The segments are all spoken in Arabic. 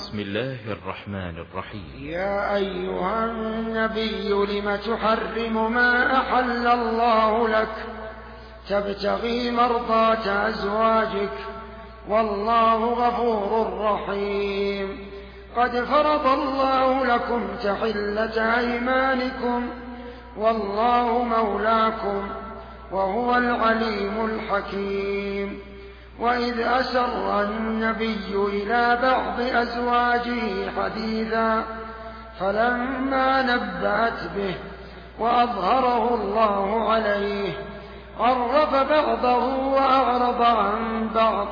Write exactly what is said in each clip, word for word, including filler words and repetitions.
بسم الله الرحمن الرحيم. يا أيها النبي لم تحرم ما أحل الله لك تبتغي مرضاة أزواجك والله غفور رحيم. قد فرض الله لكم تحلة أيمانكم والله مولاكم وهو العليم الحكيم. وإذ أسر النبي إلى بعض أزواجه حديثا فلما نبأت به وأظهره الله عليه عرف بعضه وأعرض عن بعض،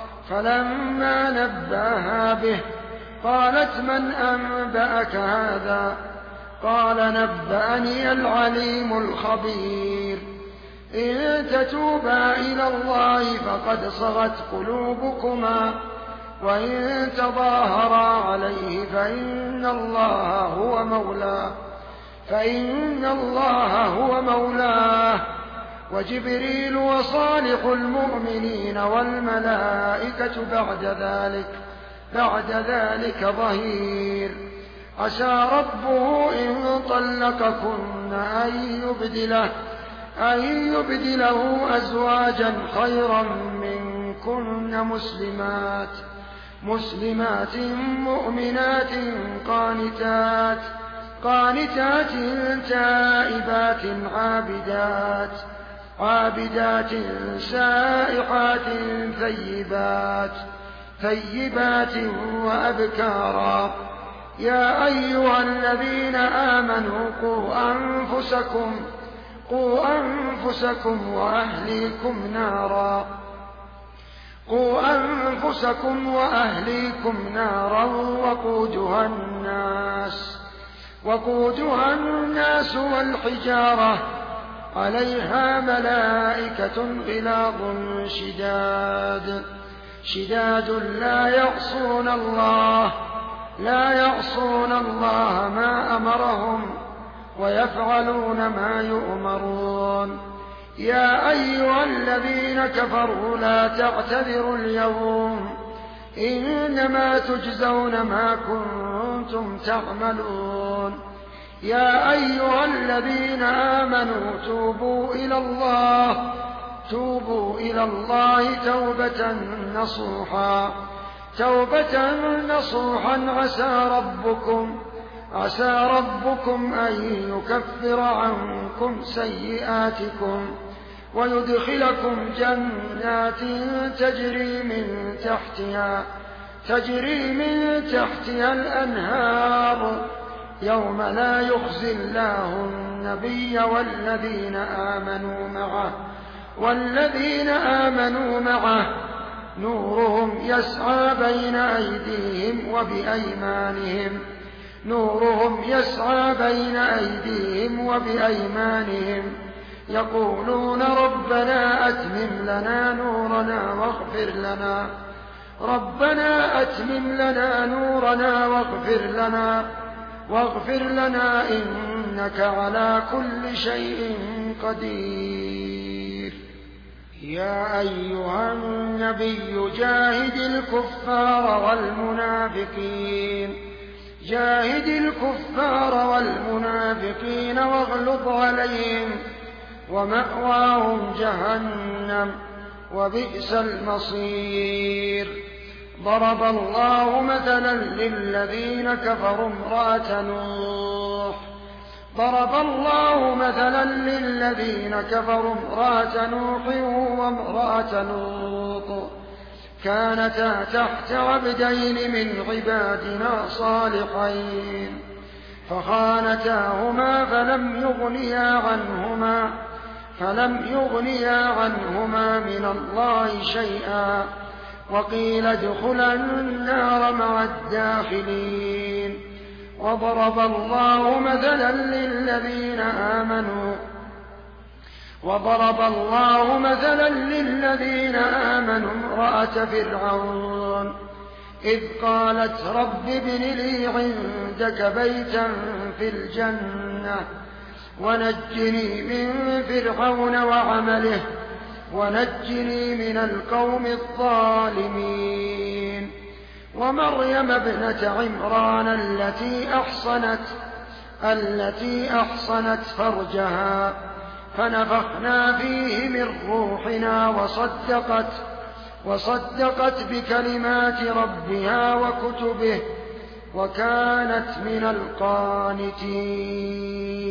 فلما نبأها به قالت من أنبأك هذا؟ قال نبأني العليم الخبير. إن تتوبا إلى الله فقد صغت قلوبكما وإن تظاهرا عليه فإن الله هو مولاه فإن الله هو مولاه وجبريل وصالح المؤمنين والملائكة بعد ذلك بعد ذلك ظهير. عسى ربه إن طلقكن أن يبدله أن يبدله أزواجا خيرا منكن مسلمات مسلمات مؤمنات قانتات قانتات تائبات عابدات عابدات سائحات ثيبات ثيبات وأبكارا. يا أيها الذين آمنوا قوا أنفسكم قوا أنفسكم وأهليكم نارا قوا أنفسكم وأهليكم نارا وقودها الناس وقودها الناس والحجارة عليها ملائكة غلاظ شداد شداد لا يعصون الله لا يعصون الله ما أمرهم ويفعلون ما يؤمرون. يا أيها الذين كفروا لا تعتذروا اليوم إنما تجزون ما كنتم تعملون. يا أيها الذين آمنوا توبوا إلى الله توبوا إلى الله توبة نصوحا توبة نصوحا عسى ربكم عسى ربكم أن يكفر عنكم سيئاتكم ويدخلكم جنات تجري من تحتها تجري من تحتها الأنهار يوم لا يخزي الله النبي والذين آمنوا معه والذين آمنوا معه نورهم يسعى بين أيديهم وبأيمانهم نورهم يسعى بين أيديهم وبأيمانهم يقولون ربنا أتمم لنا نورنا واغفر لنا ربنا أتمم لنا نورنا واغفر لنا واغفر لنا إنك على كل شيء قدير. يا أيها النبي جاهد الكفار والمنافقين جاهد الكفار والمنافقين واغلظ عليهم ومأواهم جهنم وبئس المصير. ضرب الله مثلا للذين كفروا امرأة نوح ضرب الله مثلا للذين كفروا امرأة نوح وامرأة لوط كانتا تحت عبدين من عبادنا صالحين فخانتاهما فلم يغنيا عنهما فلم يغنيا عنهما من الله شيئا وقيل ادخلا النار مع الداخلين. وضرب الله مثلا للذين آمنوا وضرب الله مثلا للذين آمنوا امرأة فرعون إذ قالت رب ابن لي عندك بيتا في الجنة ونجني من فرعون وعمله ونجني من القوم الظالمين. ومريم ابنة عمران التي أحصنت التي أحصنت فرجها فنفخنا فيه من روحنا وصدقت وصدقت بكلمات ربها وكتبه وكانت من القانتين.